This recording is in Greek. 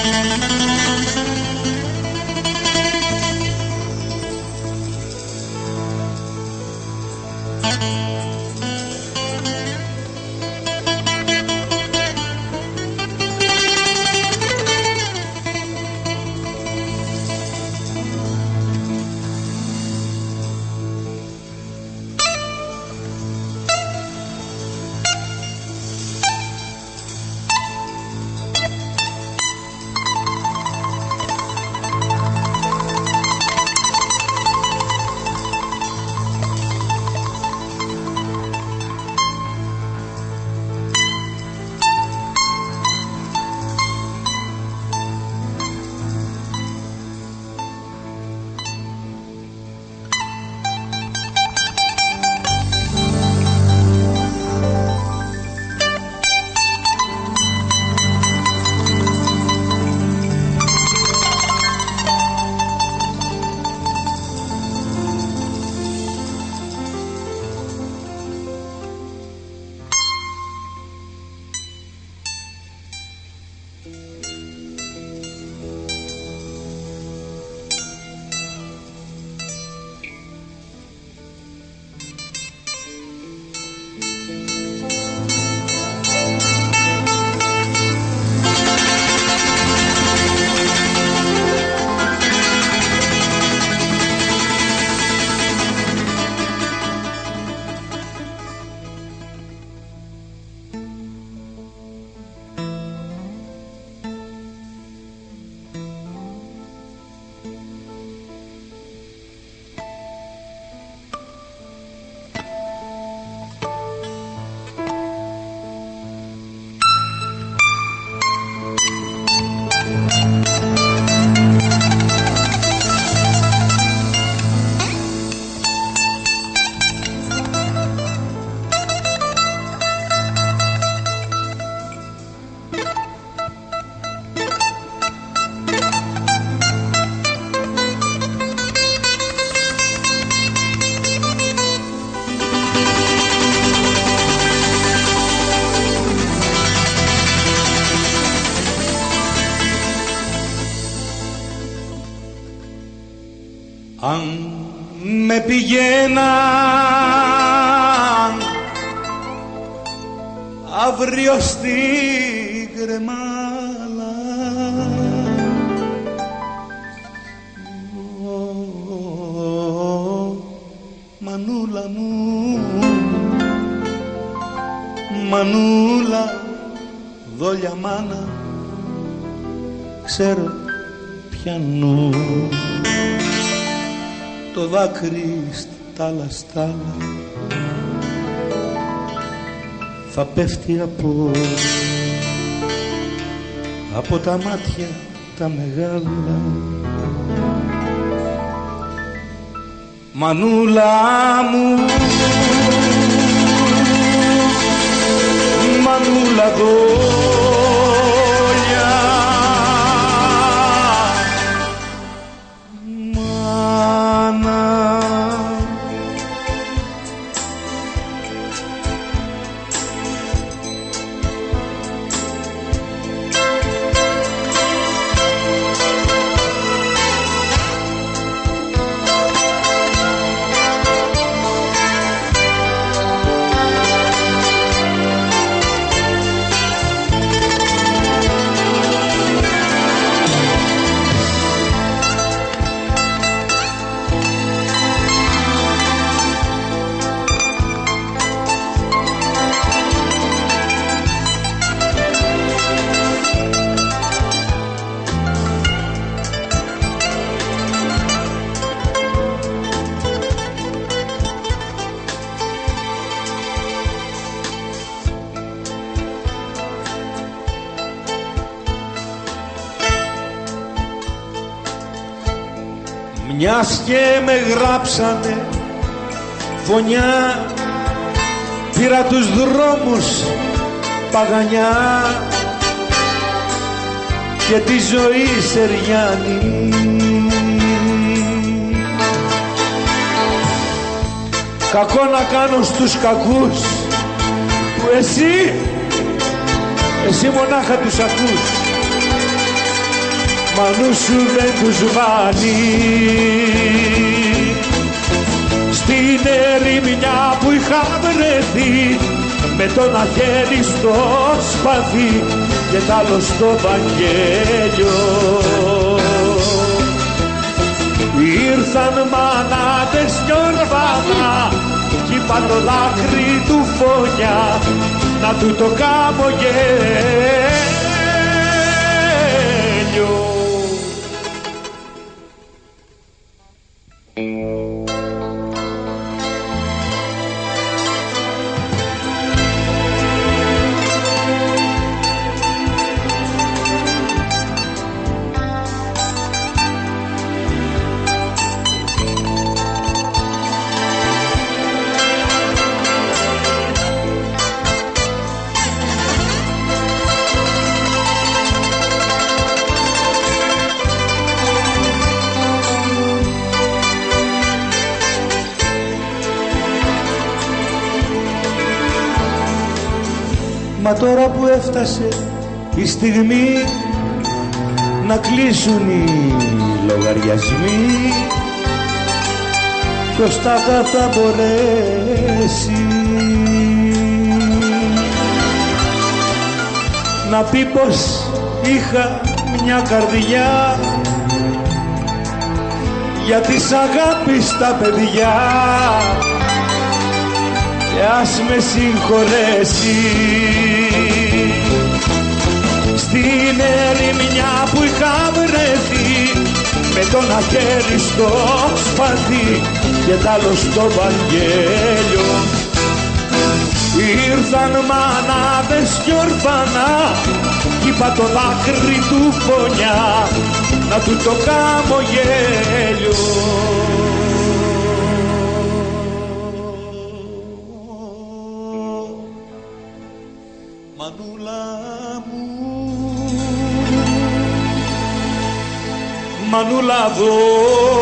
Αν με πηγαίναν αύριο στη Κρεμάλα, μανούλα μου, μανούλα, δόλια μάνα, ξέρω πιανού το δάκρυ στάλα στάλα θα πέφτει από τα μάτια τα μεγάλα. Μανούλα μου, μανούλα δόλια, μιας και με γράψανε φωνιά, πήρα τους δρόμους παγανιά και τη ζωή σεριάνη. Κακό να κάνω στους κακούς που εσύ μονάχα τους ακούς. μανού σου δεν τους βάνει. Στην ερημιά που είχα βρεθεί, με το ένα χέρι στο σπαθί και τ' άλλο στο Βαγγέλιο. Ήρθαν μανάδες κι ορφανά κι είπαν το δάκρυ του φωνιά να του το κάμω γέλιο. Μα τώρα που έφτασε η στιγμή να κλείσουν οι λογαριασμοί, ποιος τα θα μπορέσει να πει πως είχα μια καρδιά για της αγάπης τα παιδιά, και ας με συγχωρέσει. Στην ερημιά που είχα βρεθεί, με το ένα χέρι στο σπαθί και τ' άλλο στο Βαγγέλιο. Ήρθαν μανάδες κι ορφανά κι είπα το δάκρυ του φωνιά να του το κάμω γέλιο. Μανούλα μου, Μανούλα δω